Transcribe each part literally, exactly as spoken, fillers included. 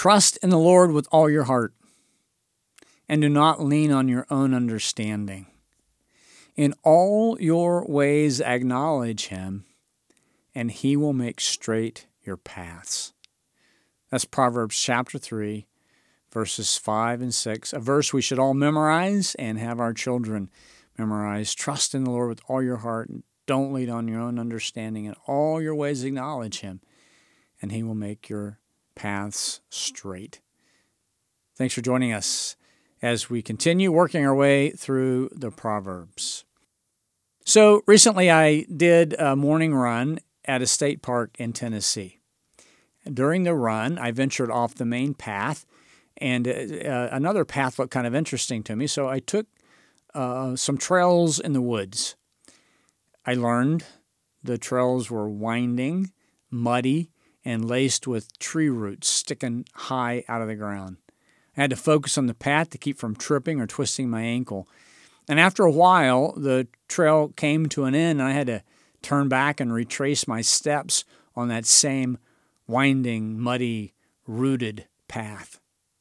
Trust in the Lord with all your heart, and do not lean on your own understanding. In all your ways acknowledge him, and he will make straight your paths. That's Proverbs chapter three, verses five and six, a verse we should all memorize and have our children memorize. Trust in the Lord with all your heart, and don't lean on your own understanding. In all your ways acknowledge him, and he will make your paths straight. Thanks for joining us as we continue working our way through the Proverbs. So recently I did a morning run at a state park in Tennessee. During the run, I ventured off the main path, and uh, another path looked kind of interesting to me, so I took uh, some trails in the woods. I learned the trails were winding, muddy, and laced with tree roots sticking high out of the ground. I had to focus on the path to keep from tripping or twisting my ankle. And after a while, the trail came to an end, and I had to turn back and retrace my steps on that same winding, muddy, rooted path.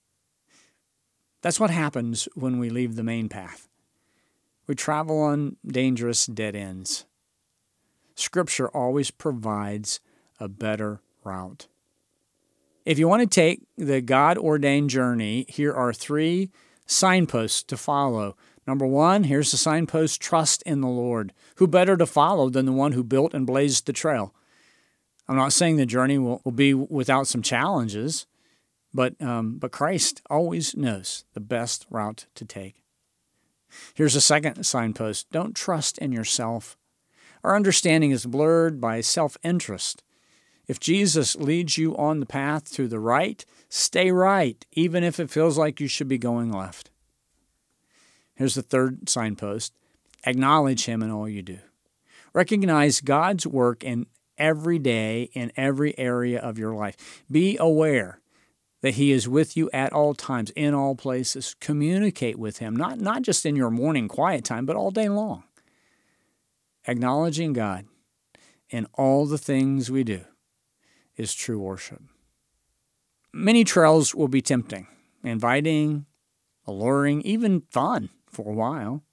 That's what happens when we leave the main path. We travel on dangerous dead ends. Scripture always provides a better route. If you want to take the God-ordained journey, here are three signposts to follow. Number one, here's the signpost, trust in the Lord. Who better to follow than the one who built and blazed the trail? I'm not saying the journey will, will be without some challenges, but, um, but Christ always knows the best route to take. Here's a second signpost, don't trust in yourself. Our understanding is blurred by self-interest. If Jesus leads you on the path to the right, stay right, even if it feels like you should be going left. Here's the third signpost. Acknowledge him in all you do. Recognize God's work in every day, in every area of your life. Be aware that he is with you at all times, in all places. Communicate with him, not, not just in your morning quiet time, but all day long. Acknowledging God in all the things we do is true worship. Many trails will be tempting, inviting, alluring, even fun for a while.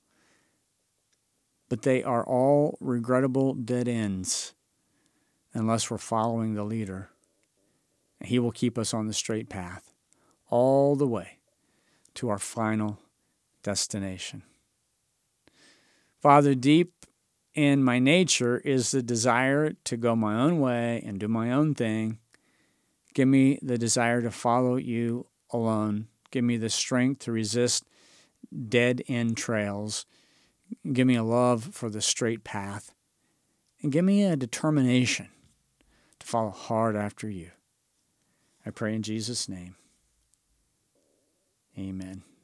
But they are all regrettable dead ends unless we're following the leader. He will keep us on the straight path all the way to our final destination. Father, deep in my nature is the desire to go my own way and do my own thing. Give me the desire to follow you alone. Give me the strength to resist dead-end trails. Give me a love for the straight path. And give me a determination to follow hard after you. I pray in Jesus' name. Amen.